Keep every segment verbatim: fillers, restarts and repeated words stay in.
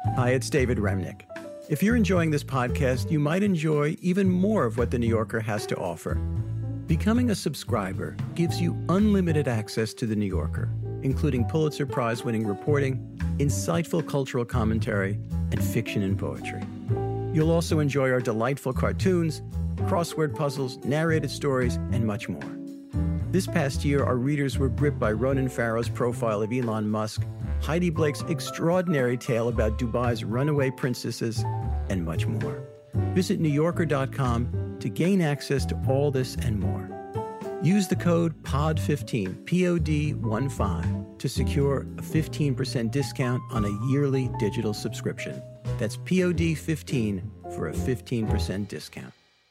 Hi, it's David Remnick. If you're enjoying this podcast, you might enjoy even more of what The New Yorker has to offer. Becoming a subscriber gives you unlimited access to The New Yorker, including Pulitzer Prize-winning reporting, insightful cultural commentary, and fiction and poetry. You'll also enjoy our delightful cartoons, crossword puzzles, narrated stories, and much more. This past year, our readers were gripped by Ronan Farrow's profile of Elon Musk, Heidi Blake's extraordinary tale about Dubai's runaway princesses, and much more. Visit New Yorker dot com to gain access to all this and more. Use the code P O D fifteen, P O D fifteen, to secure a fifteen percent discount on a yearly digital subscription. That's P O D fifteen for a fifteen percent discount.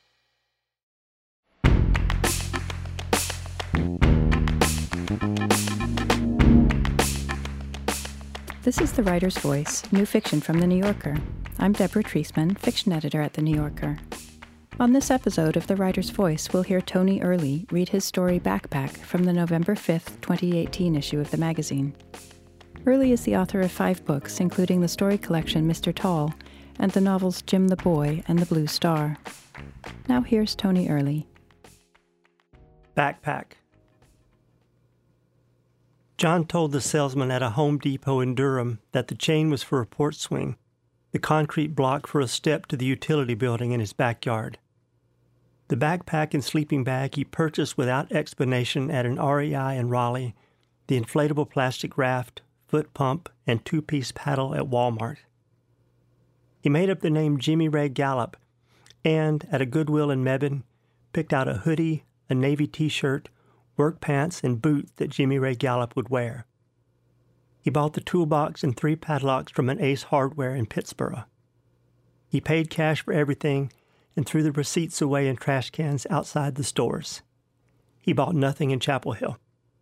This is The Writer's Voice, new fiction from The New Yorker. I'm Deborah Treisman, fiction editor at The New Yorker. On this episode of The Writer's Voice, we'll hear Tony Earley read his story Backpack from the November fifth, twenty eighteen issue of the magazine. Earley is the author of five books, including the story collection Mister Tall and the novels Jim the Boy and The Blue Star. Now here's Tony Earley. Backpack. John told the salesman at a Home Depot in Durham that the chain was for a porch swing, the concrete block for a step to the utility building in his backyard. The backpack and sleeping bag he purchased without explanation at an R E I in Raleigh, the inflatable plastic raft, foot pump, and two-piece paddle at Walmart. He made up the name Jimmy Ray Gallup and, at a Goodwill in Mebane, picked out a hoodie, a navy t-shirt, work pants, and boots that Jimmy Ray Gallup would wear. He bought the toolbox and three padlocks from an Ace Hardware in Pittsburgh. He paid cash for everything and threw the receipts away in trash cans outside the stores. He bought nothing in Chapel Hill.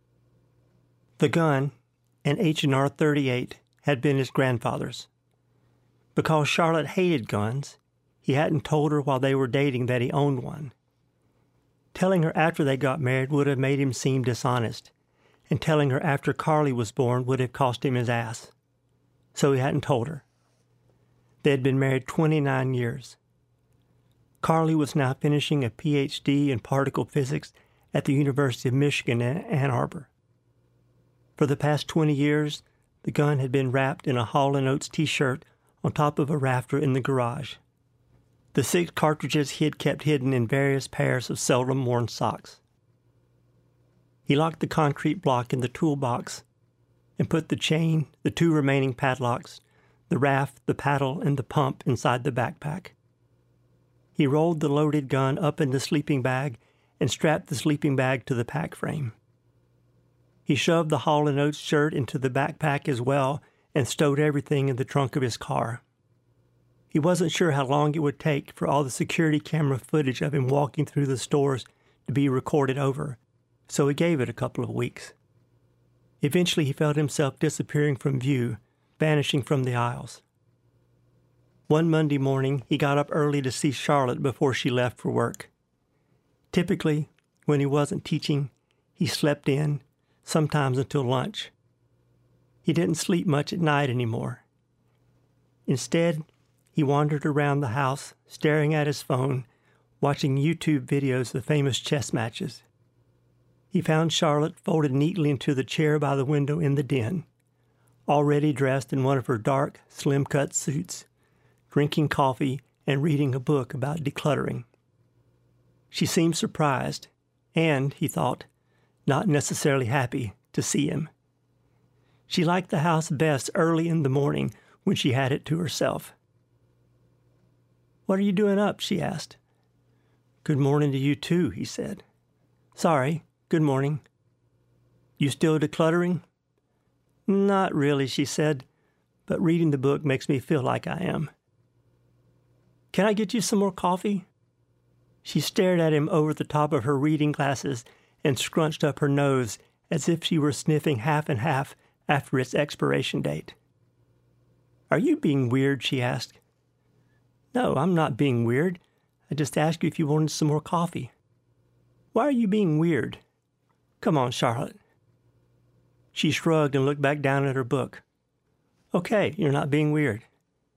The gun, an H and R thirty-eight, had been his grandfather's. Because Charlotte hated guns, he hadn't told her while they were dating that he owned one. Telling her after they got married would have made him seem dishonest, and telling her after Carly was born would have cost him his ass. So he hadn't told her. They had been married twenty-nine years. Carly was now finishing a P H D in particle physics at the University of Michigan in Ann Arbor. For the past twenty years, the gun had been wrapped in a Hall and Oates t-shirt on top of a rafter in the garage. The six cartridges he had kept hidden in various pairs of seldom-worn socks. He locked the concrete block in the toolbox and put the chain, the two remaining padlocks, the raft, the paddle, and the pump inside the backpack. He rolled the loaded gun up in the sleeping bag and strapped the sleeping bag to the pack frame. He shoved the Hall and Oates shirt into the backpack as well and stowed everything in the trunk of his car. He wasn't sure how long it would take for all the security camera footage of him walking through the stores to be recorded over, so he gave it a couple of weeks. Eventually he felt himself disappearing from view, vanishing from the aisles. One Monday morning, he got up early to see Charlotte before she left for work. Typically, when he wasn't teaching, he slept in, sometimes until lunch. He didn't sleep much at night anymore. Instead, he wandered around the house, staring at his phone, watching YouTube videos of famous chess matches. He found Charlotte folded neatly into the chair by the window in the den, already dressed in one of her dark, slim-cut suits, drinking coffee and reading a book about decluttering. She seemed surprised and, he thought, not necessarily happy to see him. She liked the house best early in the morning when she had it to herself. "What are you doing up?" she asked. "Good morning to you too," he said. "Sorry, good morning." "You still decluttering?" "Not really," she said, "but reading the book makes me feel like I am." "Can I get you some more coffee?" She stared at him over the top of her reading glasses and scrunched up her nose as if she were sniffing half and half after its expiration date. "Are you being weird?" she asked. "No, I'm not being weird. I just asked you if you wanted some more coffee." "Why are you being weird?" "Come on, Charlotte." She shrugged and looked back down at her book. "Okay, you're not being weird."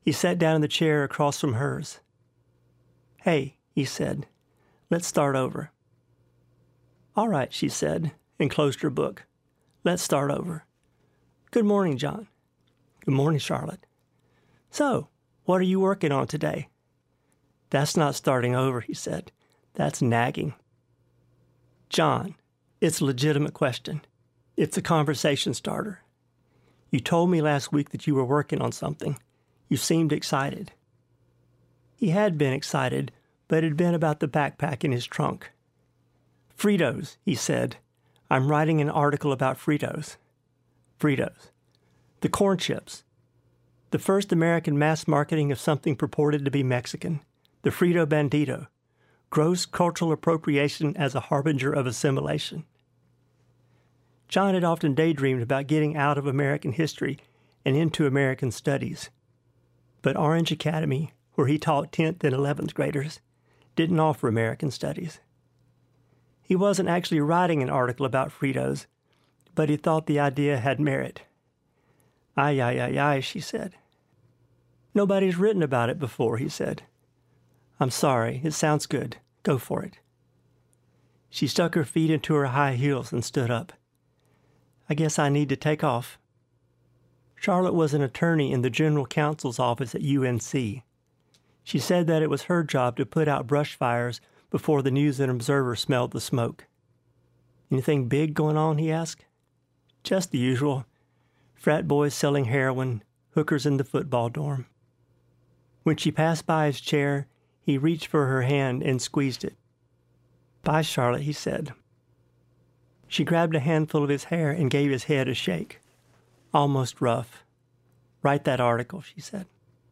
He sat down in the chair across from hers. "Hey," he said, "let's start over." "All right," she said, and closed her book. "Let's start over. Good morning, John." "Good morning, Charlotte." "So, what are you working on today?" "That's not starting over," he said. "That's nagging." "John, it's a legitimate question. It's a conversation starter. You told me last week that you were working on something. You seemed excited." He had been excited, but it had been about the backpack in his trunk. "Fritos," he said. "I'm writing an article about Fritos." Fritos. The corn chips. The first American mass marketing of something purported to be Mexican. The Frito Bandito. Gross cultural appropriation as a harbinger of assimilation. John had often daydreamed about getting out of American history and into American studies. But Orange Academy, where he taught tenth and eleventh graders, didn't offer American studies. He wasn't actually writing an article about Fritos, but he thought the idea had merit. "Ay, ay, ay, ay," she said. "Nobody's written about it before," he said. "I'm sorry, it sounds good. Go for it." She stuck her feet into her high heels and stood up. "I guess I need to take off." Charlotte was an attorney in the general counsel's office at U N C. She said that it was her job to put out brush fires before the News and Observer smelled the smoke. "Anything big going on?" he asked. "Just the usual. Frat boys selling heroin, hookers in the football dorm." When she passed by his chair, he reached for her hand and squeezed it. "Bye, Charlotte," he said. She grabbed a handful of his hair and gave his head a shake. Almost rough. "Write that article," she said.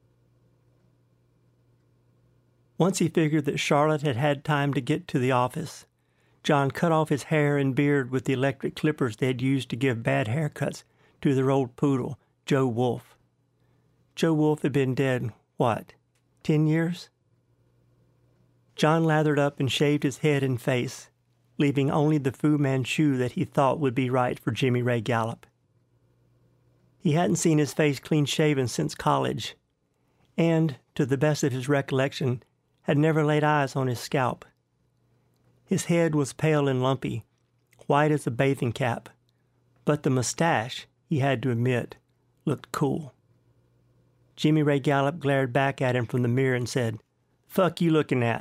Once he figured that Charlotte had had time to get to the office, John cut off his hair and beard with the electric clippers they had used to give bad haircuts to their old poodle, Joe Wolf. Joe Wolf had been dead, what, ten years? John lathered up and shaved his head and face, leaving only the Fu Manchu that he thought would be right for Jimmy Ray Gallup. He hadn't seen his face clean-shaven since college, and, to the best of his recollection, had never laid eyes on his scalp. His head was pale and lumpy, white as a bathing cap, but the mustache, he had to admit, looked cool. Jimmy Ray Gallup glared back at him from the mirror and said, "Fuck you looking at?"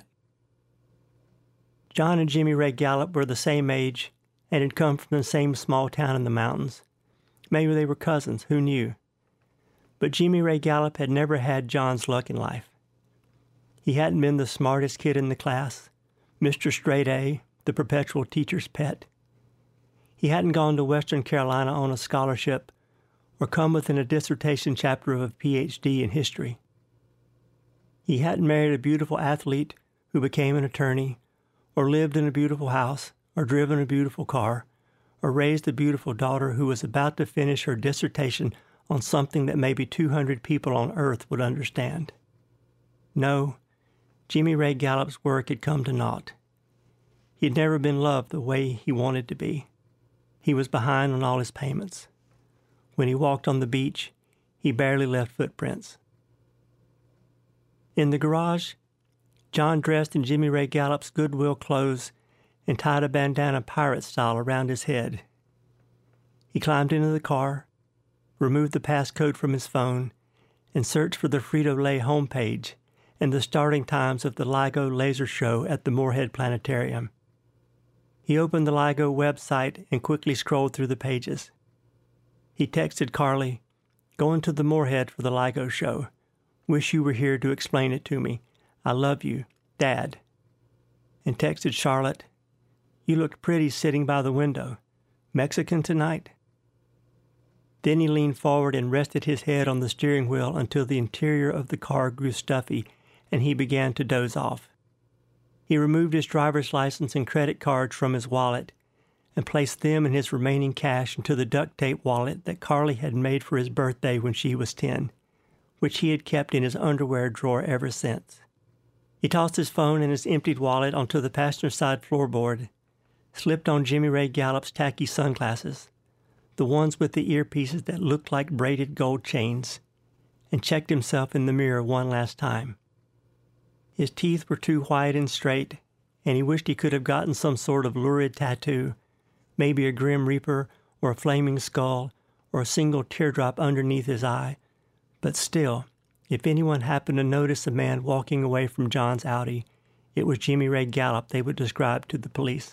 John and Jimmy Ray Gallup were the same age and had come from the same small town in the mountains. Maybe they were cousins, who knew? But Jimmy Ray Gallup had never had John's luck in life. He hadn't been the smartest kid in the class, Mister Straight A, the perpetual teacher's pet. He hadn't gone to Western Carolina on a scholarship or come within a dissertation chapter of a P H D in history. He hadn't married a beautiful athlete who became an attorney, or lived in a beautiful house, or driven a beautiful car, or raised a beautiful daughter who was about to finish her dissertation on something that maybe two hundred people on Earth would understand. No, Jimmy Ray Gallup's work had come to naught. He had never been loved the way he wanted to be. He was behind on all his payments. When he walked on the beach, he barely left footprints. In the garage, John dressed in Jimmy Ray Gallup's Goodwill clothes and tied a bandana pirate style around his head. He climbed into the car, removed the passcode from his phone, and searched for the Frito-Lay homepage and the starting times of the LIGO laser show at the Moorhead Planetarium. He opened the LIGO website and quickly scrolled through the pages. He texted Carly, "Going to the Moorhead for the LIGO show. Wish you were here to explain it to me. I love you, Dad." And texted Charlotte, "You looked pretty sitting by the window. Mexican tonight?" Then he leaned forward and rested his head on the steering wheel until the interior of the car grew stuffy and he began to doze off. He removed his driver's license and credit cards from his wallet and placed them and his remaining cash into the duct tape wallet that Carly had made for his birthday when she was ten, which he had kept in his underwear drawer ever since. He tossed his phone and his emptied wallet onto the passenger side floorboard, slipped on Jimmy Ray Gallup's tacky sunglasses, the ones with the earpieces that looked like braided gold chains, and checked himself in the mirror one last time. His teeth were too white and straight, and he wished he could have gotten some sort of lurid tattoo, maybe a Grim Reaper or a flaming skull or a single teardrop underneath his eye. But still, if anyone happened to notice a man walking away from John's Audi, it was Jimmy Ray Gallup they would describe to the police.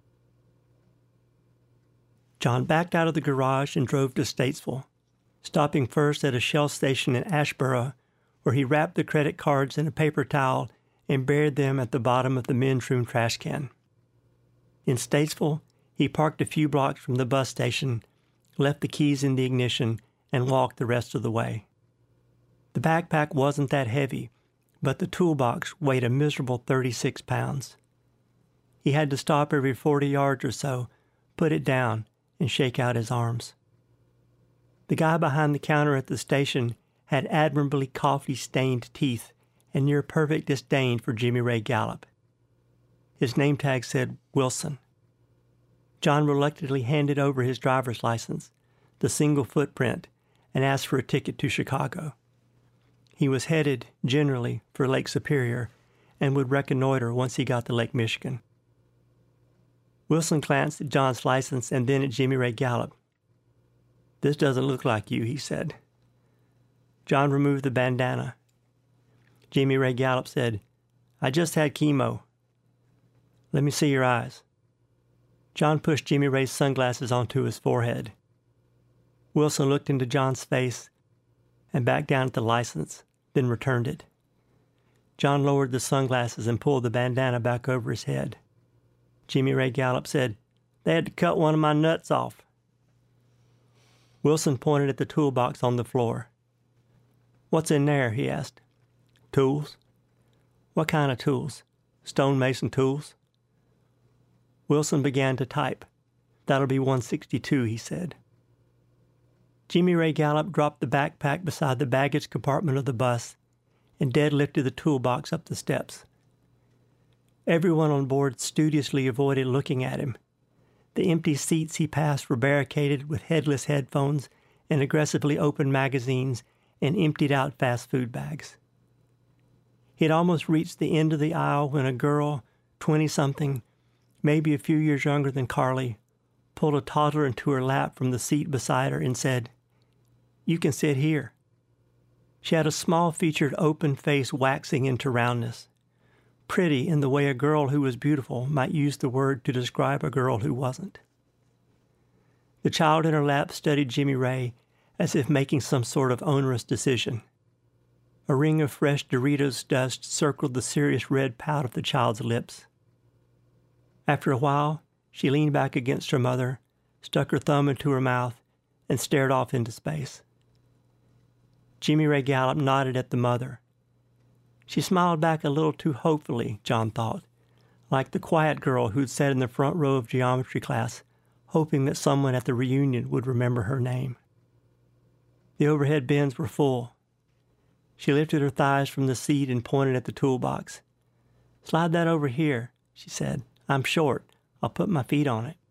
John backed out of the garage and drove to Statesville, stopping first at a Shell station in Ashboro, where he wrapped the credit cards in a paper towel and buried them at the bottom of the men's room trash can. In Statesville, he parked a few blocks from the bus station, left the keys in the ignition, and walked the rest of the way. The backpack wasn't that heavy, but the toolbox weighed a miserable thirty-six pounds. He had to stop every forty yards or so, put it down, and shake out his arms. The guy behind the counter at the station had admirably coffee-stained teeth and near-perfect disdain for Jimmy Ray Gallup. His name tag said Wilson. John reluctantly handed over his driver's license, the single footprint, and asked for a ticket to Chicago. He was headed, generally, for Lake Superior and would reconnoiter once he got to Lake Michigan. Wilson glanced at John's license and then at Jimmy Ray Gallup. "This doesn't look like you," he said. John removed the bandana. Jimmy Ray Gallup said, "I just had chemo." "Let me see your eyes." John pushed Jimmy Ray's sunglasses onto his forehead. Wilson looked into John's face and back down at the license, then returned it. John lowered the sunglasses and pulled the bandana back over his head. Jimmy Ray Gallup said, "They had to cut one of my nuts off." Wilson pointed at the toolbox on the floor. "What's in there?" he asked. "Tools." "What kind of tools? Stonemason tools?" Wilson began to type. "That'll be one sixty-two, he said. Jimmy Ray Gallup dropped the backpack beside the baggage compartment of the bus and deadlifted the toolbox up the steps. Everyone on board studiously avoided looking at him. The empty seats he passed were barricaded with headless headphones and aggressively opened magazines and emptied-out fast food bags. He had almost reached the end of the aisle when a girl, twenty-something, maybe a few years younger than Carly, pulled a toddler into her lap from the seat beside her and said, "You can sit here." She had a small-featured open face waxing into roundness, pretty in the way a girl who was beautiful might use the word to describe a girl who wasn't. The child in her lap studied Jimmy Ray as if making some sort of onerous decision. A ring of fresh Doritos dust circled the serious red pout of the child's lips. After a while, she leaned back against her mother, stuck her thumb into her mouth, and stared off into space. Jimmy Ray Gallup nodded at the mother. She smiled back a little too hopefully, John thought, like the quiet girl who'd sat in the front row of geometry class, hoping that someone at the reunion would remember her name. The overhead bins were full. She lifted her thighs from the seat and pointed at the toolbox. "Slide that over here," she said. "I'm short. I'll put my feet on it."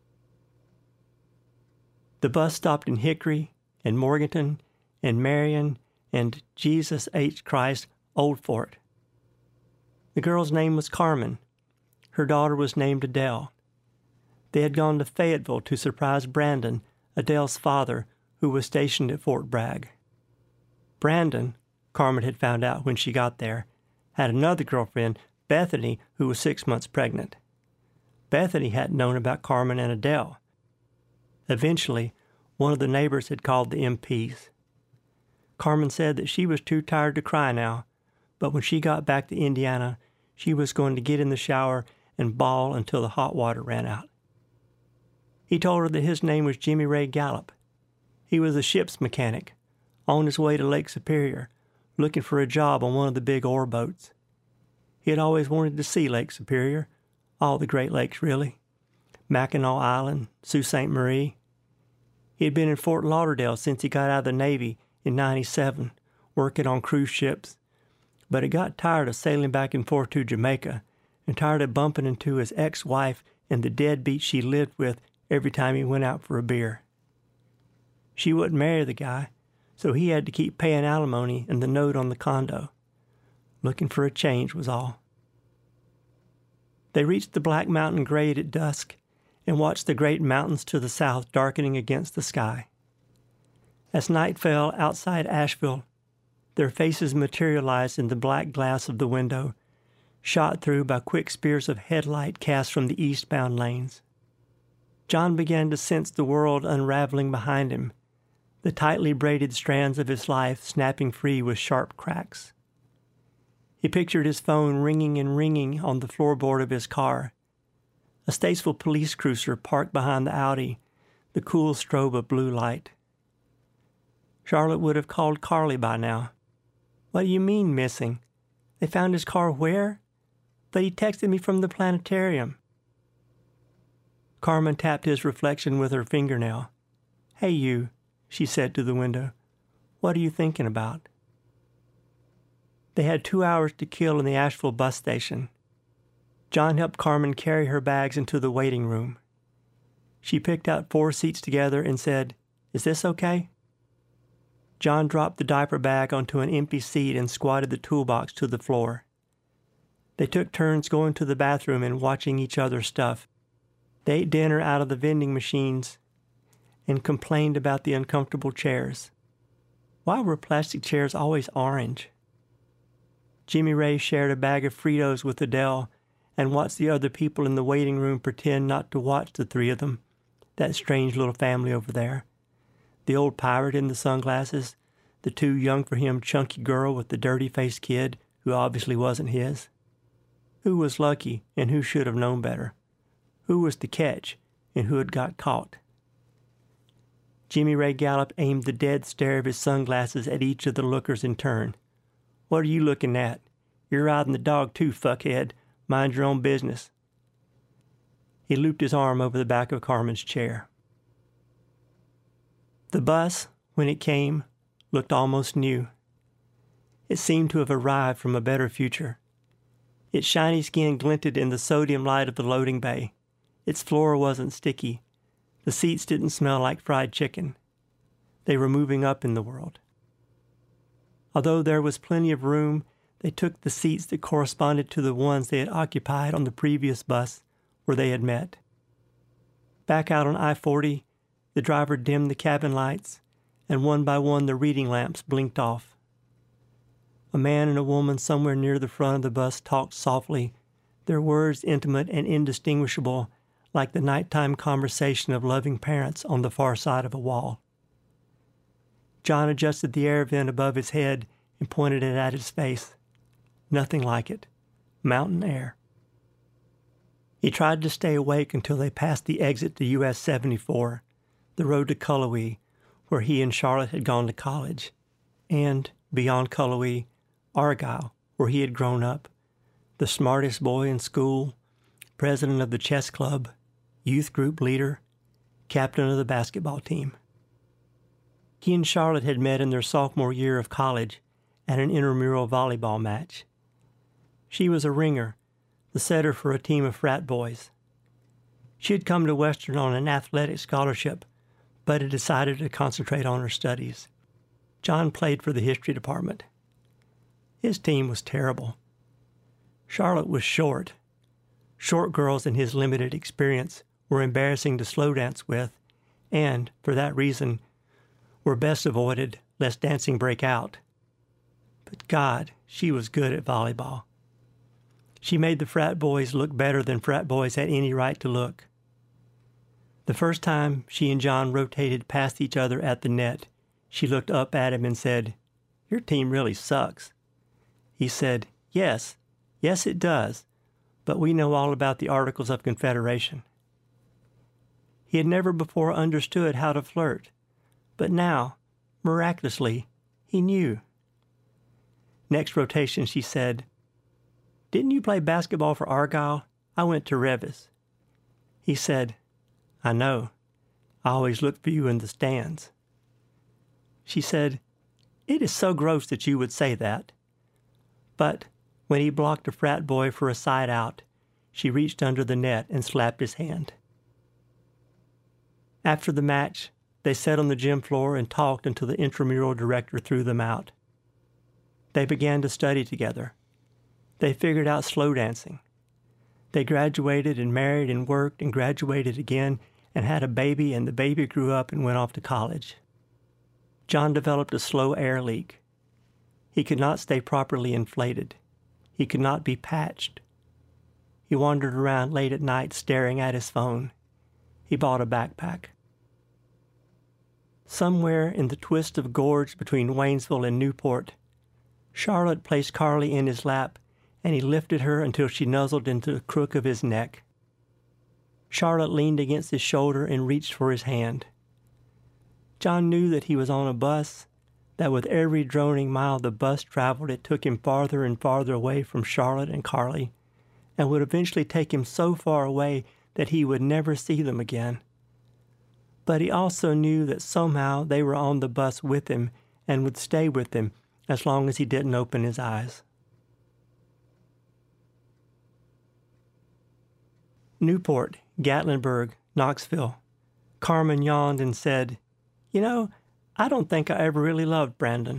The bus stopped in Hickory and Morganton and Marion and Jesus H. Christ, Old Fort. The girl's name was Carmen. Her daughter was named Adele. They had gone to Fayetteville to surprise Brandon, Adele's father, who was stationed at Fort Bragg. Brandon, Carmen had found out when she got there, had another girlfriend, Bethany, who was six months pregnant. Bethany hadn't known about Carmen and Adele. Eventually, one of the neighbors had called the M Ps. Carmen said that she was too tired to cry now, but when she got back to Indiana, she was going to get in the shower and bawl until the hot water ran out. He told her that his name was Jimmy Ray Gallup. He was a ship's mechanic, on his way to Lake Superior, looking for a job on one of the big ore boats. He had always wanted to see Lake Superior, all the Great Lakes, really. Mackinac Island, Sault Ste. Marie. He had been in Fort Lauderdale since he got out of the Navy in ninety-seven, working on cruise ships, but he got tired of sailing back and forth to Jamaica and tired of bumping into his ex-wife and the deadbeat she lived with every time he went out for a beer. She wouldn't marry the guy, so he had to keep paying alimony and the note on the condo. Looking for a change was all. They reached the Black Mountain grade at dusk and watched the great mountains to the south darkening against the sky. As night fell outside Asheville, their faces materialized in the black glass of the window, shot through by quick spears of headlight cast from the eastbound lanes. John began to sense the world unraveling behind him, the tightly braided strands of his life snapping free with sharp cracks. He pictured his phone ringing and ringing on the floorboard of his car, a Statesville police cruiser parked behind the Audi, the cool strobe of blue light. Charlotte would have called Carly by now. What do you mean, missing? They found his car where? But he texted me from the planetarium. Carmen tapped his reflection with her fingernail. Hey, you, she said to the window. What are you thinking about? They had two hours to kill in the Asheville bus station. John helped Carmen carry her bags into the waiting room. She picked out four seats together and said, Is this okay? John dropped the diaper bag onto an empty seat and squatted the toolbox to the floor. They took turns going to the bathroom and watching each other stuff. They ate dinner out of the vending machines and complained about the uncomfortable chairs. Why were plastic chairs always orange? Jimmy Ray shared a bag of Fritos with Adele and watched the other people in the waiting room pretend not to watch the three of them, that strange little family over there. The old pirate in the sunglasses, the too young for him chunky girl with the dirty-faced kid who obviously wasn't his. Who was lucky and who should have known better? Who was to catch and who had got caught? Jimmy Ray Gallup aimed the dead stare of his sunglasses at each of the lookers in turn. What are you looking at? You're riding the dog too, fuckhead. Mind your own business. He looped his arm over the back of Carmen's chair. The bus, when it came, looked almost new. It seemed to have arrived from a better future. Its shiny skin glinted in the sodium light of the loading bay. Its floor wasn't sticky. The seats didn't smell like fried chicken. They were moving up in the world. Although there was plenty of room, they took the seats that corresponded to the ones they had occupied on the previous bus where they had met. Back out on I forty, the driver dimmed the cabin lights, and one by one the reading lamps blinked off. A man and a woman somewhere near the front of the bus talked softly, their words intimate and indistinguishable, like the nighttime conversation of loving parents on the far side of a wall. John adjusted the air vent above his head and pointed it at his face. Nothing like it. Mountain air. He tried to stay awake until they passed the exit to U S seventy-four, the road to Cullowhee, where he and Charlotte had gone to college, and, beyond Cullowhee, Argyle, where he had grown up, the smartest boy in school, president of the chess club, youth group leader, captain of the basketball team. He and Charlotte had met in their sophomore year of college at an intramural volleyball match. She was a ringer, the setter for a team of frat boys. She had come to Western on an athletic scholarship, but had decided to concentrate on her studies. John played for the history department. His team was terrible. Charlotte was short. Short girls in his limited experience were embarrassing to slow dance with, and, for that reason, were best avoided lest dancing break out. But God, she was good at volleyball. She made the frat boys look better than frat boys had any right to look. The first time she and John rotated past each other at the net, she looked up at him and said, "Your team really sucks." He said, "Yes, yes it does, but we know all about the Articles of Confederation." He had never before understood how to flirt, but now, miraculously, he knew. Next rotation, she said, "Didn't you play basketball for Argyle? I went to Revis." He said, "I know. I always look for you in the stands." She said, "It is so gross that you would say that." But when he blocked a frat boy for a side out, she reached under the net and slapped his hand. After the match, They sat on the gym floor and talked until the intramural director threw them out. They began to study together. They figured out slow dancing. They graduated and married and worked and graduated again and had a baby, and the baby grew up and went off to college. John developed a slow air leak. He could not stay properly inflated. He could not be patched. He wandered around late at night staring at his phone. He bought a backpack. Somewhere in the twist of gorge between Waynesville and Newport, Charlotte placed Carly in his lap, and he lifted her until she nuzzled into the crook of his neck. Charlotte leaned against his shoulder and reached for his hand. John knew that he was on a bus, that with every droning mile the bus traveled, it took him farther and farther away from Charlotte and Carly, and would eventually take him so far away that he would never see them again. But he also knew that somehow they were on the bus with him and would stay with him as long as he didn't open his eyes. Newport, Gatlinburg, Knoxville. Carmen yawned and said, "You know, I don't think I ever really loved Brandon."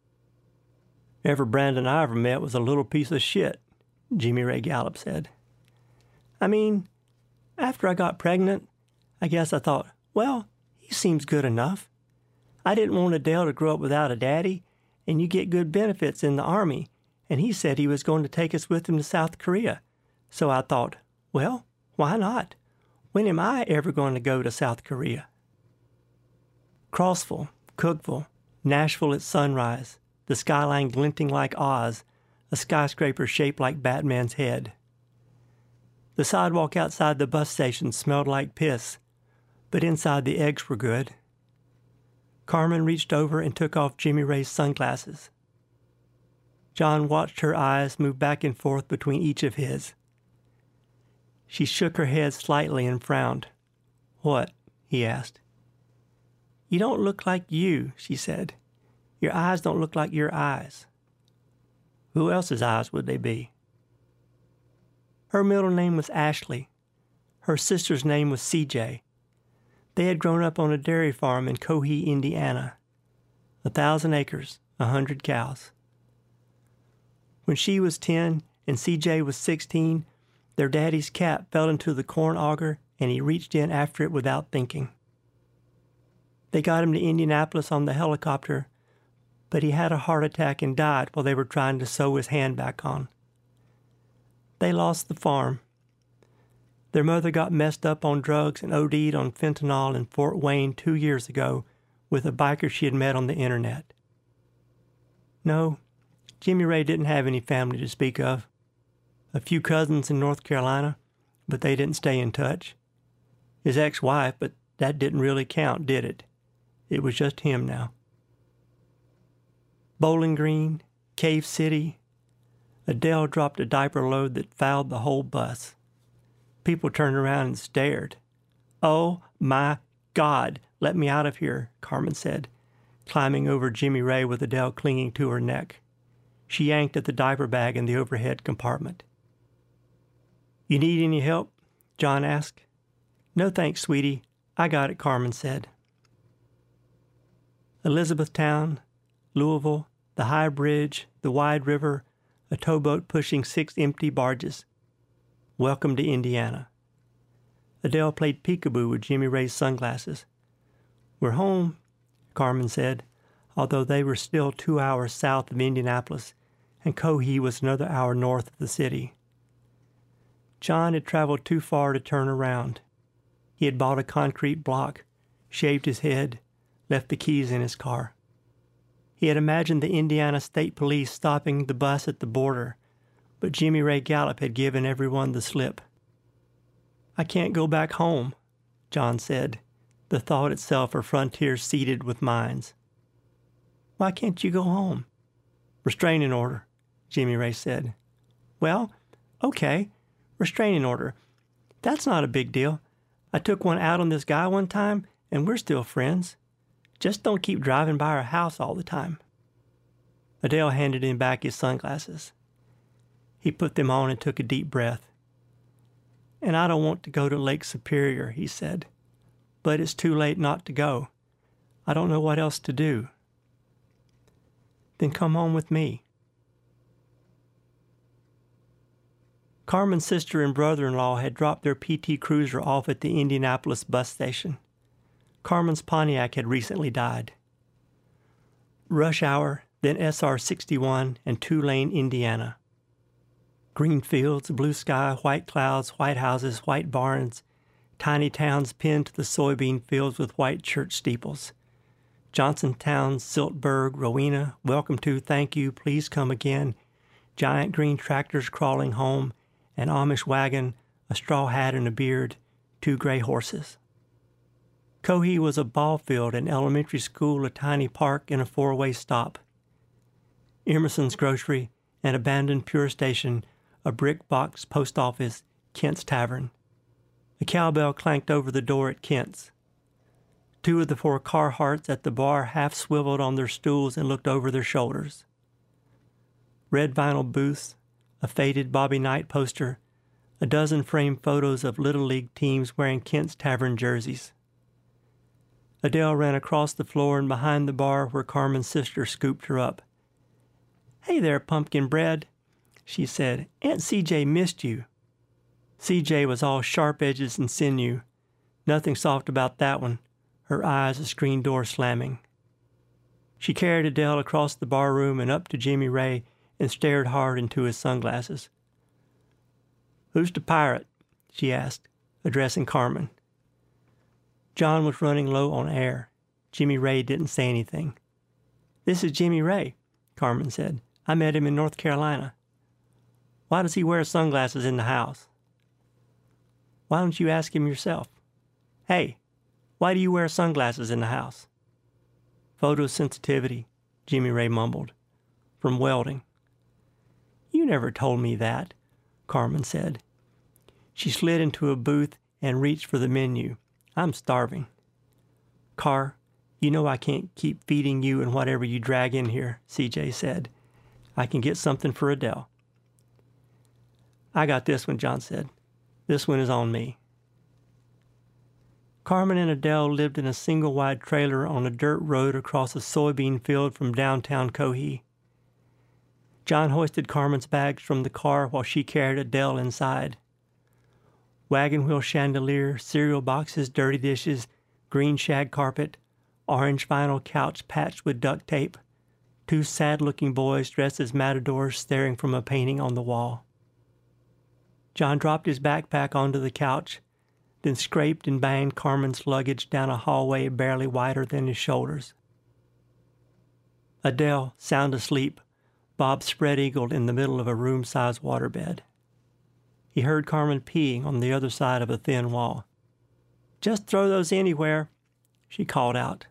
"Every Brandon I ever met was a little piece of shit," Jimmy Ray Gallup said. "I mean, after I got pregnant, I guess I thought, well, he seems good enough. I didn't want Adele to grow up without a daddy, and you get good benefits in the Army, and he said he was going to take us with him to South Korea. So I thought, well, why not? When am I ever going to go to South Korea?" Crossville, Cookville, Nashville at sunrise, the skyline glinting like Oz, a skyscraper shaped like Batman's head. The sidewalk outside the bus station smelled like piss, but inside the eggs were good. Carmen reached over and took off Jimmy Ray's sunglasses. John watched her eyes move back and forth between each of his. She shook her head slightly and frowned. "What?" he asked. "You don't look like you," she said. "Your eyes don't look like your eyes." "Who else's eyes would they be?" Her middle name was Ashley. Her sister's name was C J. They had grown up on a dairy farm in Cohee, Indiana. A thousand acres, a hundred cows. When she was ten and C J was sixteen, their daddy's cap fell into the corn auger and he reached in after it without thinking. They got him to Indianapolis on the helicopter, but he had a heart attack and died while they were trying to sew his hand back on. They lost the farm. Their mother got messed up on drugs and O D'd on fentanyl in Fort Wayne two years ago with a biker she had met on the internet. No, Jimmy Ray didn't have any family to speak of. A few cousins in North Carolina, but they didn't stay in touch. His ex-wife, but that didn't really count, did it? It was just him now. Bowling Green, Cave City. Adele dropped a diaper load that fouled the whole bus. People turned around and stared. "Oh, my God, let me out of here," Carmen said, climbing over Jimmy Ray with Adele clinging to her neck. She yanked at the diaper bag in the overhead compartment. "You need any help?" John asked. "No thanks, sweetie. I got it," Carmen said. Elizabethtown, Louisville, the High Bridge, the wide river, a towboat pushing six empty barges. Welcome to Indiana. Adele played peekaboo with Jimmy Ray's sunglasses. "We're home," Carmen said, although they were still two hours south of Indianapolis, and Cohee was another hour north of the city. John had traveled too far to turn around. He had bought a concrete block, shaved his head, left the keys in his car. He had imagined the Indiana State Police stopping the bus at the border, but Jimmy Ray Gallup had given everyone the slip. "I can't go back home," John said, the thought itself a frontier seeded with mines. "Why can't you go home?" "Restraining order," Jimmy Ray said. "Well, okay, restraining order. That's not a big deal. I took one out on this guy one time, and we're still friends. Just don't keep driving by our house all the time." Adele handed him back his sunglasses. He put them on and took a deep breath. "And I don't want to go to Lake Superior," he said. "But it's too late not to go. I don't know what else to do." "Then come home with me." Carmen's sister and brother-in-law had dropped their P T Cruiser off at the Indianapolis bus station. Carmen's Pontiac had recently died. Rush hour, then S R sixty-one and Tulane, Indiana. Green fields, blue sky, white clouds, white houses, white barns, tiny towns pinned to the soybean fields with white church steeples. Johnsontown, Siltburg, Rowena, welcome to, thank you, please come again, giant green tractors crawling home, an Amish wagon, a straw hat and a beard, two gray horses. Cohee was a ball field, an elementary school, a tiny park, and a four-way stop. Emerson's grocery, an abandoned pure station, a brick box post office, Kent's Tavern. A cowbell clanked over the door at Kent's. Two of the four Carhartts at the bar half swiveled on their stools and looked over their shoulders. Red vinyl booths, a faded Bobby Knight poster, a dozen framed photos of Little League teams wearing Kent's Tavern jerseys. Adele ran across the floor and behind the bar where Carmen's sister scooped her up. "Hey there, pumpkin bread," she said. "Aunt C J missed you." C J was all sharp edges and sinew. Nothing soft about that one, her eyes a screen door slamming. She carried Adele across the barroom and up to Jimmy Ray and stared hard into his sunglasses. "Who's the pirate?" she asked, addressing Carmen. John was running low on air. Jimmy Ray didn't say anything. "This is Jimmy Ray," Carmen said. "I met him in North Carolina." "Why does he wear sunglasses in the house?" "Why don't you ask him yourself?" "Hey, why do you wear sunglasses in the house?" "Photosensitivity," Jimmy Ray mumbled. "From welding." "You never told me that," Carmen said. She slid into a booth and reached for the menu. "I'm starving." "Car, you know I can't keep feeding you and whatever you drag in here," C J said. "I can get something for Adele." "I got this one," John said. "This one is on me." Carmen and Adele lived in a single-wide trailer on a dirt road across a soybean field from downtown Cohee. John hoisted Carmen's bags from the car while she carried Adele inside. Wagon wheel chandelier, cereal boxes, dirty dishes, green shag carpet, orange vinyl couch patched with duct tape, two sad-looking boys dressed as matadors staring from a painting on the wall. John dropped his backpack onto the couch, then scraped and banged Carmen's luggage down a hallway barely wider than his shoulders. Adele, sound asleep, bobbed spread-eagled in the middle of a room-sized waterbed. He heard Carmen peeing on the other side of a thin wall. "Just throw those anywhere," she called out.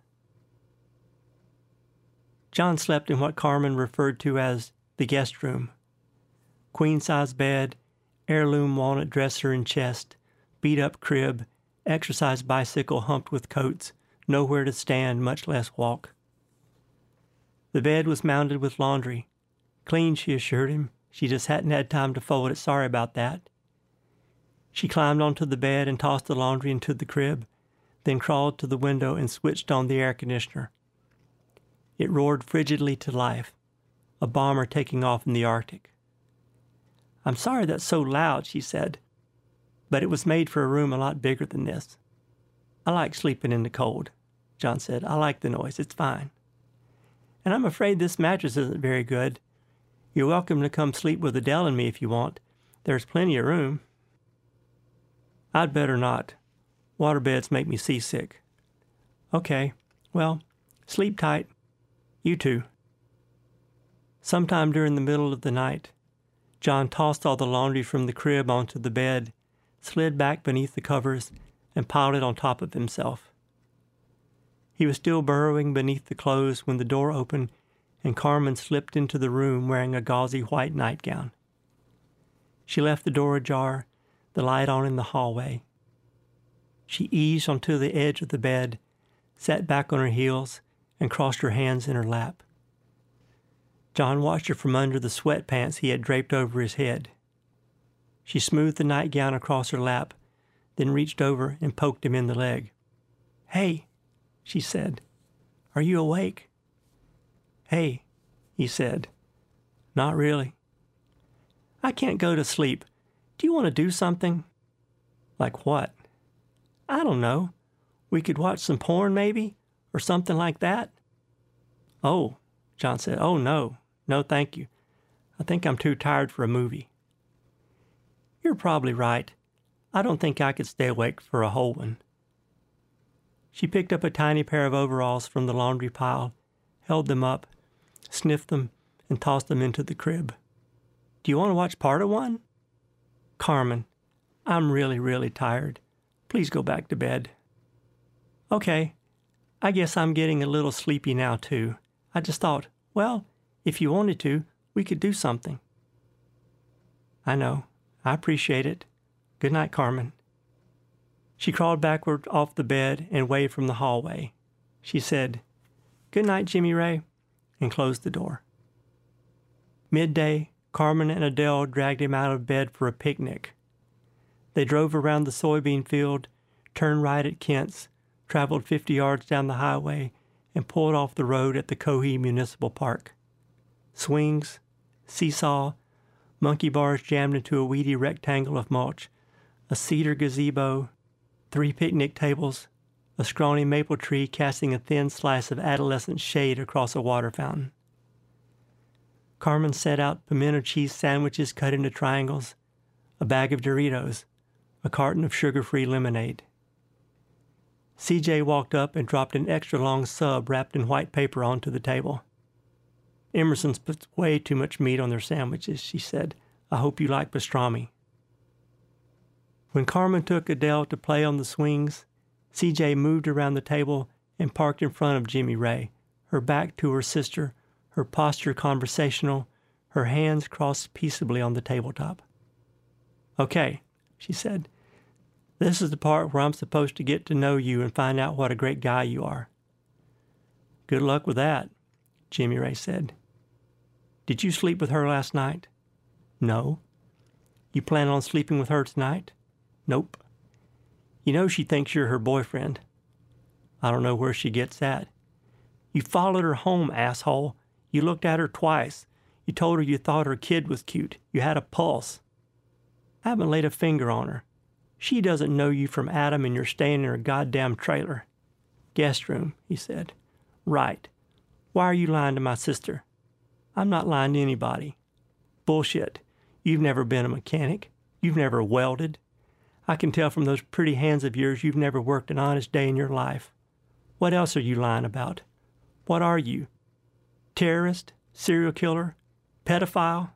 John slept in what Carmen referred to as the guest room. Queen-size bed, heirloom walnut dresser and chest, beat-up crib, exercise bicycle humped with coats, nowhere to stand, much less walk. The bed was mounted with laundry. Clean, she assured him. She just hadn't had time to fold it. Sorry about that. She climbed onto the bed and tossed the laundry into the crib, then crawled to the window and switched on the air conditioner. It roared frigidly to life, a bomber taking off in the Arctic. "I'm sorry that's so loud," she said, "but it was made for a room a lot bigger than this." "I like sleeping in the cold," John said. "I like the noise. It's fine. And I'm afraid this mattress isn't very good. You're welcome to come sleep with Adele and me if you want. There's plenty of room." "I'd better not. Waterbeds make me seasick." "Okay. Well, sleep tight. You too." Sometime during the middle of the night, John tossed all the laundry from the crib onto the bed, slid back beneath the covers, and piled it on top of himself. He was still burrowing beneath the clothes when the door opened and Carmen slipped into the room wearing a gauzy white nightgown. She left the door ajar, the light on in the hallway. She eased onto the edge of the bed, sat back on her heels, and crossed her hands in her lap. John watched her from under the sweatpants he had draped over his head. She smoothed the nightgown across her lap, then reached over and poked him in the leg. "Hey," she said. Are you awake?" "Hey," he said. "Not really." "I can't go to sleep. Do you want to do something?" "Like what?" "I don't know. We could watch some porn maybe, or something like that." "Oh," John said. "Oh, no. No, thank you. I think I'm too tired for a movie." "You're probably right. I don't think I could stay awake for a whole one." She picked up a tiny pair of overalls from the laundry pile, held them up, sniffed them, and tossed them into the crib. "Do you want to watch part of one?" "Carmen, I'm really, really tired. Please go back to bed." "Okay. I guess I'm getting a little sleepy now, too. I just thought, well, if you wanted to, we could do something." "I know. I appreciate it. Good night, Carmen." She crawled backward off the bed and waved from the hallway. She said, "Good night, Jimmy Ray," and closed the door. Midday, Carmen and Adele dragged him out of bed for a picnic. They drove around the soybean field, turned right at Kent's, traveled fifty yards down the highway, and pulled off the road at the Cohee Municipal Park. Swings, seesaw, monkey bars jammed into a weedy rectangle of mulch, a cedar gazebo, three picnic tables, a scrawny maple tree casting a thin slice of adolescent shade across a water fountain. Carmen set out pimento cheese sandwiches cut into triangles, a bag of Doritos, a carton of sugar-free lemonade. C J walked up and dropped an extra-long sub wrapped in white paper onto the table. "Emerson's puts way too much meat on their sandwiches," she said. "I hope you like pastrami." When Carmen took Adele to play on the swings, C J moved around the table and parked in front of Jimmy Ray, her back to her sister, her posture conversational, her hands crossed peaceably on the tabletop. "Okay," she said. "This is the part where I'm supposed to get to know you and find out what a great guy you are." "Good luck with that," Jimmy Ray said. "Did you sleep with her last night?" "No." "You plan on sleeping with her tonight?" "Nope." "You know she thinks you're her boyfriend." "I don't know where she gets that." "You followed her home, asshole. You looked at her twice. You told her you thought her kid was cute. You had a pulse." "I haven't laid a finger on her. She doesn't know you from Adam and you're staying in her goddamn trailer." "Guest room," he said. "Right. Why are you lying to my sister?" "I'm not lying to anybody." "Bullshit. You've never been a mechanic. You've never welded. I can tell from those pretty hands of yours you've never worked an honest day in your life. What else are you lying about? What are you? Terrorist? Serial killer? Pedophile?"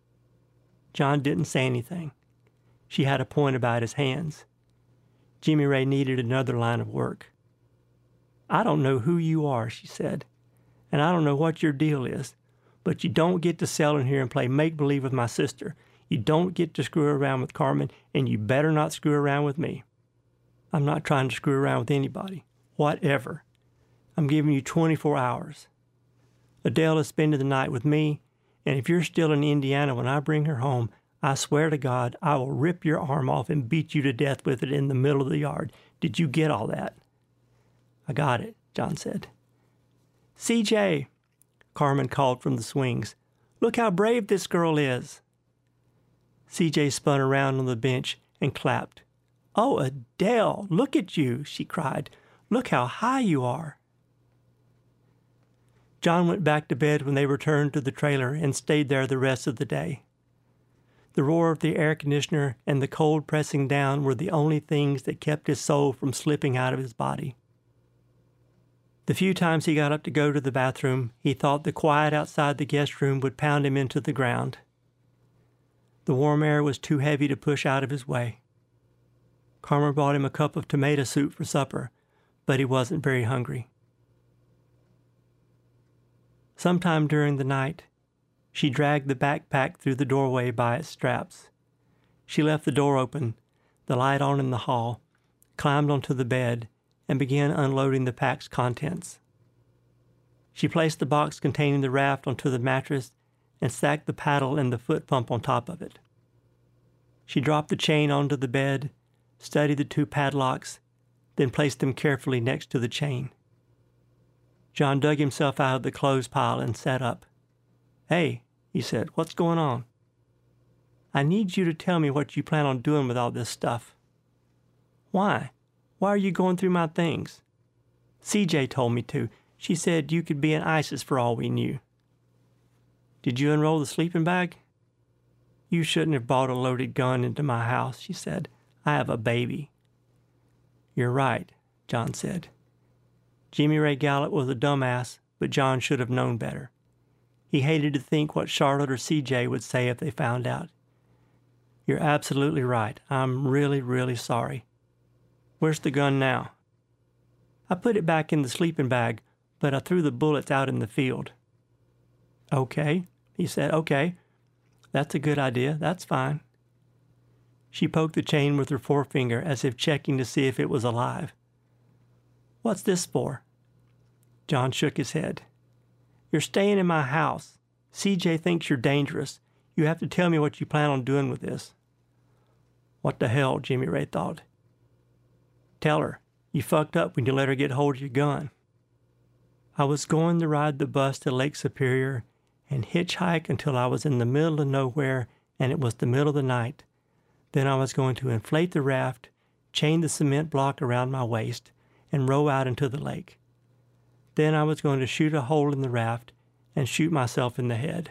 John didn't say anything. She had a point about his hands. Jimmy Ray needed another line of work. "I don't know who you are," she said, "and I don't know what your deal is, but you don't get to sell in here and play make-believe with my sister. You don't get to screw around with Carmen, and you better not screw around with me." "I'm not trying to screw around with anybody. Whatever. I'm giving you twenty-four hours. Adele is spending the night with me, and if you're still in Indiana when I bring her home, I swear to God I will rip your arm off and beat you to death with it in the middle of the yard. Did you get all that?" "I got it," John said. "C J," Carmen called from the swings. "Look how brave this girl is." C J spun around on the bench and clapped. "Oh, Adele, look at you," she cried. "Look how high you are." John went back to bed when they returned to the trailer and stayed there the rest of the day. The roar of the air conditioner and the cold pressing down were the only things that kept his soul from slipping out of his body. The few times he got up to go to the bathroom, he thought the quiet outside the guest room would pound him into the ground. The warm air was too heavy to push out of his way. Carmen brought him a cup of tomato soup for supper, but he wasn't very hungry. Sometime during the night, she dragged the backpack through the doorway by its straps. She left the door open, the light on in the hall, climbed onto the bed, and began unloading the pack's contents. She placed the box containing the raft onto the mattress and stacked the paddle and the foot pump on top of it. She dropped the chain onto the bed, studied the two padlocks, then placed them carefully next to the chain. John dug himself out of the clothes pile and sat up. "Hey," he said, "what's going on?" "I need you to tell me what you plan on doing with all this stuff." "Why? Why are you going through my things?" "C J told me to. She said you could be in ISIS for all we knew." "Did you unroll the sleeping bag?" "You shouldn't have brought a loaded gun into my house," she said. "I have a baby." "You're right," John said. Jimmy Ray Gallup was a dumbass, but John should have known better. He hated to think what Charlotte or C J would say if they found out. "You're absolutely right. I'm really, really sorry. Where's the gun now?" "I put it back in the sleeping bag, but I threw the bullets out in the field." "Okay," he said. "Okay. That's a good idea. That's fine." She poked the chain with her forefinger as if checking to see if it was alive. "What's this for?" John shook his head. "You're staying in my house. C J thinks you're dangerous. You have to tell me what you plan on doing with this." What the hell, Jimmy Ray thought. "Tell her. You fucked up when you let her get hold of your gun." "I was going to ride the bus to Lake Superior and hitchhike until I was in the middle of nowhere and it was the middle of the night. Then I was going to inflate the raft, chain the cement block around my waist, and row out into the lake. Then I was going to shoot a hole in the raft and shoot myself in the head."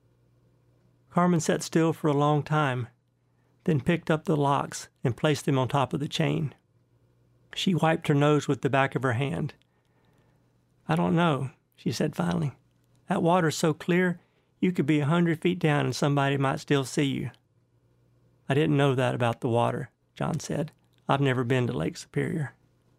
Carmen sat still for a long time, then picked up the locks and placed them on top of the chain. She wiped her nose with the back of her hand. "I don't know," she said finally. "That water's so clear, you could be a hundred feet down and somebody might still see you." "I didn't know that about the water," John said. "I've never been to Lake Superior."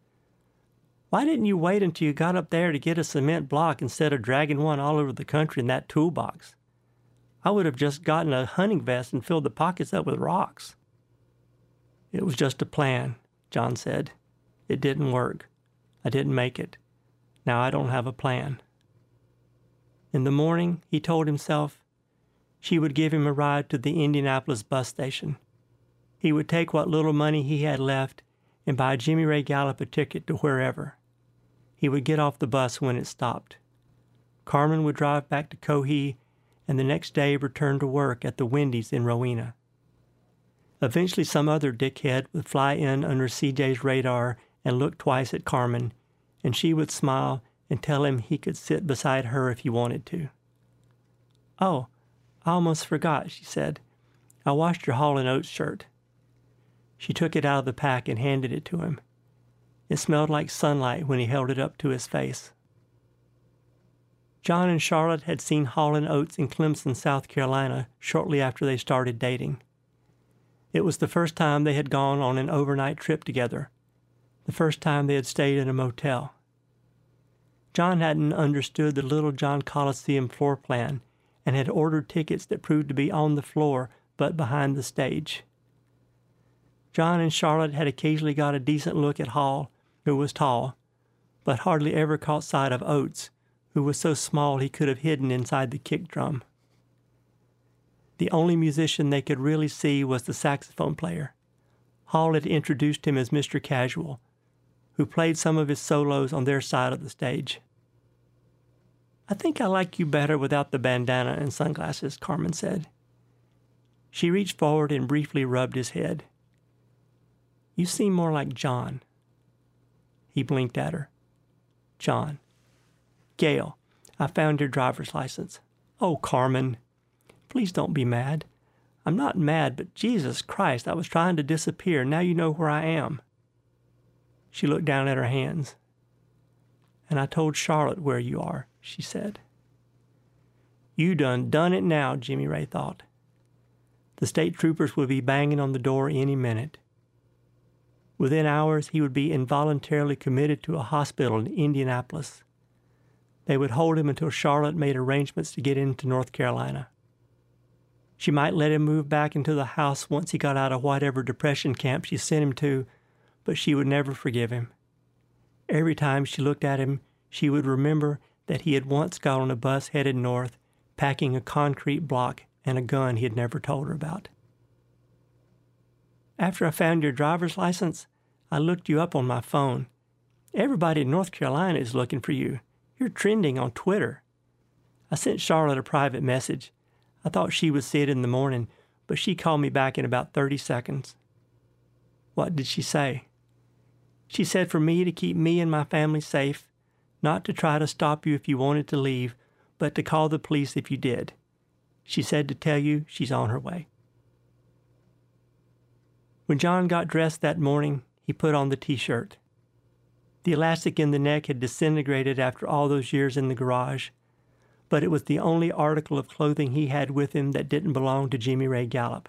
"Why didn't you wait until you got up there to get a cement block instead of dragging one all over the country in that toolbox? I would have just gotten a hunting vest and filled the pockets up with rocks." "It was just a plan," John said. "It didn't work. I didn't make it. Now I don't have a plan." In the morning, he told himself, she would give him a ride to the Indianapolis bus station. He would take what little money he had left and buy Jimmy Ray Gallup a ticket to wherever. He would get off the bus when it stopped. Carmen would drive back to Cohee and the next day return to work at the Wendy's in Rowena. Eventually some other dickhead would fly in under C J's radar and look twice at Carmen, and she would smile and tell him he could sit beside her if he wanted to. "Oh, I almost forgot," she said. "I washed your Hall and Oates shirt." She took it out of the pack and handed it to him. It smelled like sunlight when he held it up to his face. John and Charlotte had seen Hall and Oates in Clemson, South Carolina, shortly after they started dating. It was the first time they had gone on an overnight trip together, the first time they had stayed in a motel. John hadn't understood the Little John Coliseum floor plan and had ordered tickets that proved to be on the floor but behind the stage. John and Charlotte had occasionally got a decent look at Hall, who was tall, but hardly ever caught sight of Oates, who was so small he could have hidden inside the kick drum. The only musician they could really see was the saxophone player. Hall had introduced him as Mister Casual, who played some of his solos on their side of the stage. "I think I like you better without the bandana and sunglasses," Carmen said. She reached forward and briefly rubbed his head. "You seem more like John." He blinked at her. "John. Gail, I found your driver's license." "Oh, Carmen. Please don't be mad." "I'm not mad, but Jesus Christ, I was trying to disappear. Now you know where I am." She looked down at her hands. "And I told Charlotte where you are," she said. "You done done it now," Jimmy Ray thought. The state troopers would be banging on the door any minute. Within hours, he would be involuntarily committed to a hospital in Indianapolis. They would hold him until Charlotte made arrangements to get into North Carolina. She might let him move back into the house once he got out of whatever depression camp she sent him to, but she would never forgive him. Every time she looked at him, she would remember that he had once got on a bus headed north, packing a concrete block and a gun he had never told her about. "After I found your driver's license, I looked you up on my phone. Everybody in North Carolina is looking for you. You're trending on Twitter. I sent Charlotte a private message. I thought she would see it in the morning, but she called me back in about thirty seconds. What did she say? She said for me to keep me and my family safe, not to try to stop you if you wanted to leave, but to call the police if you did. She said to tell you she's on her way. When John got dressed that morning, he put on the T-shirt. The elastic in the neck had disintegrated after all those years in the garage, but it was the only article of clothing he had with him that didn't belong to Jimmy Ray Gallup.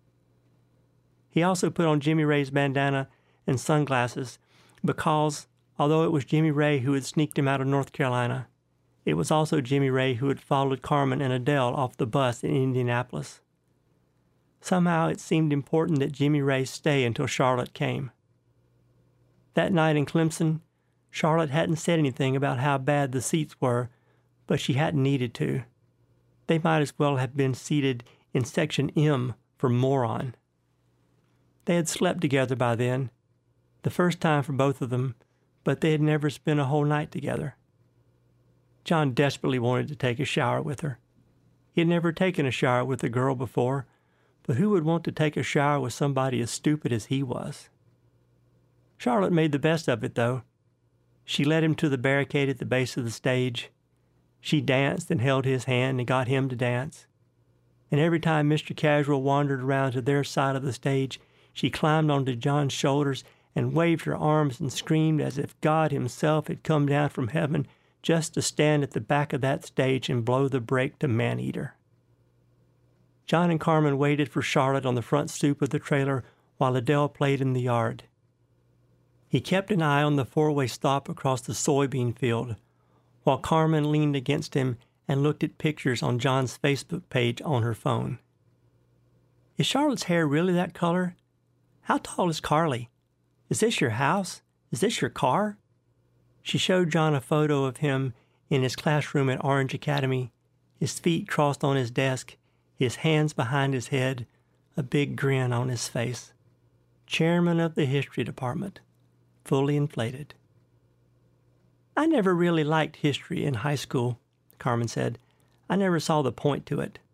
He also put on Jimmy Ray's bandana and sunglasses because, although it was Jimmy Ray who had sneaked him out of North Carolina, it was also Jimmy Ray who had followed Carmen and Adele off the bus in Indianapolis. Somehow it seemed important that Jimmy Ray stay until Charlotte came. That night in Clemson, Charlotte hadn't said anything about how bad the seats were, but she hadn't needed to. They might as well have been seated in Section M for moron. They had slept together by then, the first time for both of them, but they had never spent a whole night together. John desperately wanted to take a shower with her. He had never taken a shower with a girl before, but who would want to take a shower with somebody as stupid as he was? Charlotte made the best of it, though. She led him to the barricade at the base of the stage. She danced and held his hand and got him to dance. And every time Mister Casual wandered around to their side of the stage, she climbed onto John's shoulders and waved her arms and screamed as if God himself had come down from heaven just to stand at the back of that stage and blow the brake to Man-Eater. John and Carmen waited for Charlotte on the front stoop of the trailer while Adele played in the yard. He kept an eye on the four-way stop across the soybean field, while Carmen leaned against him and looked at pictures on John's Facebook page on her phone. Is Charlotte's hair really that color? How tall is Carly? Is this your house? Is this your car? She showed John a photo of him in his classroom at Orange Academy, his feet crossed on his desk, his hands behind his head, a big grin on his face. Chairman of the history department, fully inflated. I never really liked history in high school, Carmen said. I never saw the point to it.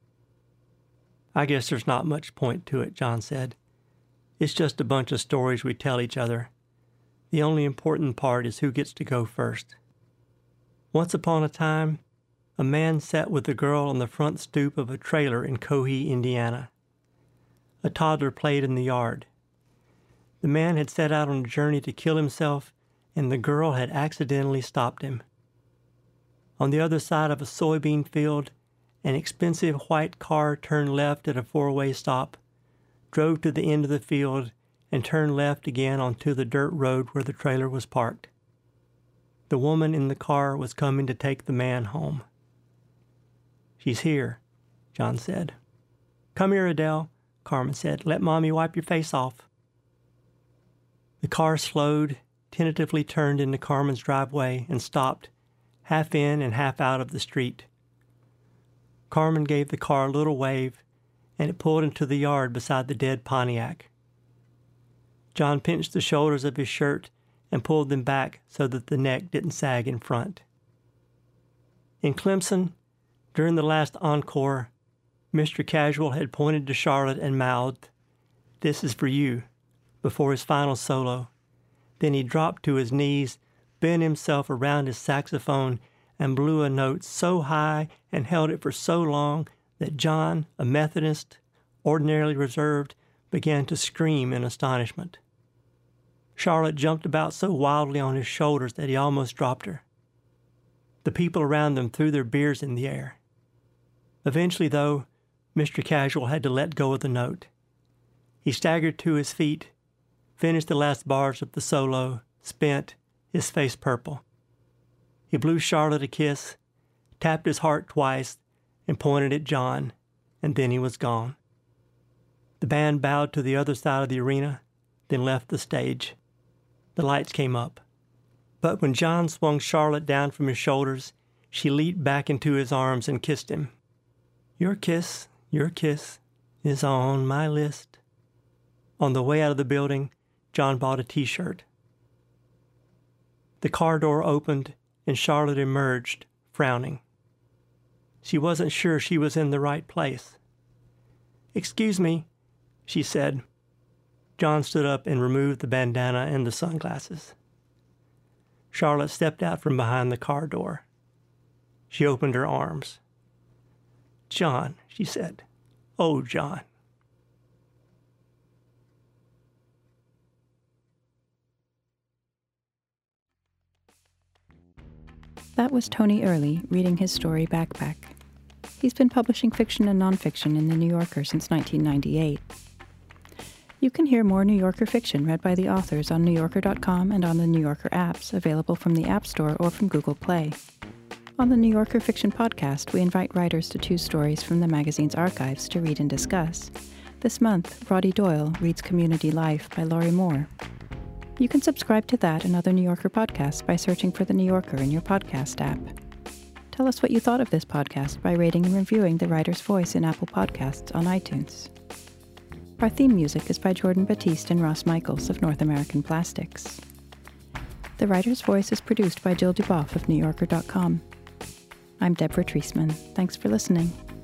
I guess there's not much point to it, John said. It's just a bunch of stories we tell each other. The only important part is who gets to go first. Once upon a time, a man sat with a girl on the front stoop of a trailer in Cohee, Indiana. A toddler played in the yard. The man had set out on a journey to kill himself, and the girl had accidentally stopped him. On the other side of a soybean field, an expensive white car turned left at a four-way stop, drove to the end of the field, and turned left again onto the dirt road where the trailer was parked. The woman in the car was coming to take the man home. She's here, John said. Come here, Adele, Carmen said. Let Mommy wipe your face off. The car slowed, tentatively turned into Carmen's driveway, and stopped, half in and half out of the street. Carmen gave the car a little wave, and it pulled into the yard beside the dead Pontiac. John pinched the shoulders of his shirt and pulled them back so that the neck didn't sag in front. In Clemson, during the last encore, Mister Casual had pointed to Charlotte and mouthed, "This is for you," before his final solo. Then he dropped to his knees, bent himself around his saxophone, and blew a note so high and held it for so long that John, a Methodist, ordinarily reserved, began to scream in astonishment. Charlotte jumped about so wildly on his shoulders that he almost dropped her. The people around them threw their beers in the air. Eventually, though, Mister Casual had to let go of the note. He staggered to his feet, finished the last bars of the solo, spent, his face purple. He blew Charlotte a kiss, tapped his heart twice, and pointed at John, and then he was gone. The band bowed to the other side of the arena, then left the stage. The lights came up. But when John swung Charlotte down from his shoulders, she leaped back into his arms and kissed him. Your kiss, your kiss is on my list. On the way out of the building, John bought a T-shirt. The car door opened, and Charlotte emerged, frowning. She wasn't sure she was in the right place. "Excuse me," she said. John stood up and removed the bandana and the sunglasses. Charlotte stepped out from behind the car door. She opened her arms. "John," she said. "Oh, John." That was Tony Early reading his story Backpack. He's been publishing fiction and nonfiction in The New Yorker since nineteen ninety-eight. You can hear more New Yorker fiction read by the authors on New Yorker dot com and on the New Yorker apps, available from the App Store or from Google Play. On the New Yorker Fiction Podcast, we invite writers to choose stories from the magazine's archives to read and discuss. This month, Roddy Doyle reads Community Life by Laurie Moore. You can subscribe to that and other New Yorker podcasts by searching for The New Yorker in your podcast app. Tell us what you thought of this podcast by rating and reviewing The Writer's Voice in Apple Podcasts on iTunes. Our theme music is by Jordan Batiste and Ross Michaels of North American Plastics. The Writer's Voice is produced by Jill Duboff of New Yorker dot com. I'm Deborah Treisman. Thanks for listening.